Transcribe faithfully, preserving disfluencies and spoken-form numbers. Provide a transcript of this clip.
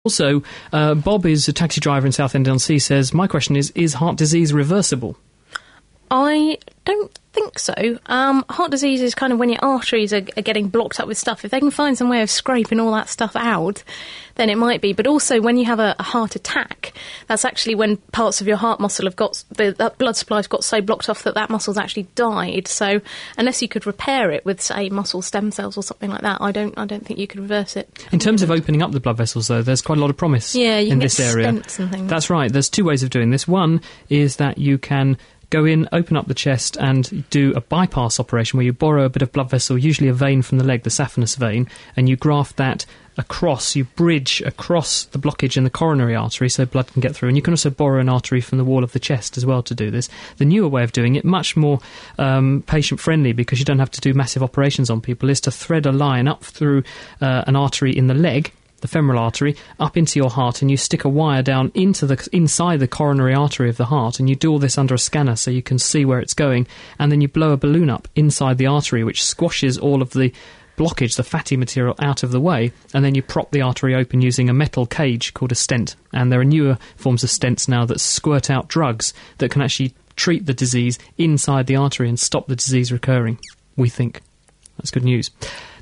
Also, uh, Bob is a taxi driver in Southend-on-Sea, says, my question is, is heart disease reversible? I don't think so. Um, heart disease is kind of when your arteries are, are getting blocked up with stuff. If they can find some way of scraping all that stuff out, then it might be. But also, when you have a, a heart attack, that's actually when parts of your heart muscle have got, the that blood supply's got so blocked off that that muscle's actually died. So unless you could repair it with, say, muscle stem cells or something like that, I don't I don't think you could reverse it. In terms of opening up the blood vessels, though, there's quite a lot of promise yeah, you in can this get area. Stents and things. That's right. There's two ways of doing this. One is that you can go in, open up the chest and do a bypass operation where you borrow a bit of blood vessel, usually a vein from the leg, the saphenous vein, and you graft that across, you bridge across the blockage in the coronary artery so blood can get through. And you can also borrow an artery from the wall of the chest as well to do this. The newer way of doing it, much more um, patient-friendly because you don't have to do massive operations on people, is to thread a line up through uh, an artery in the leg, the femoral artery, up into your heart, and you stick a wire down into the inside the coronary artery of the heart, and you do all this under a scanner so you can see where it's going, and then you blow a balloon up inside the artery which squashes all of the blockage, the fatty material, out of the way, and then you prop the artery open using a metal cage called a stent. And there are newer forms of stents now that squirt out drugs that can actually treat the disease inside the artery and stop the disease recurring, we think. That's good news.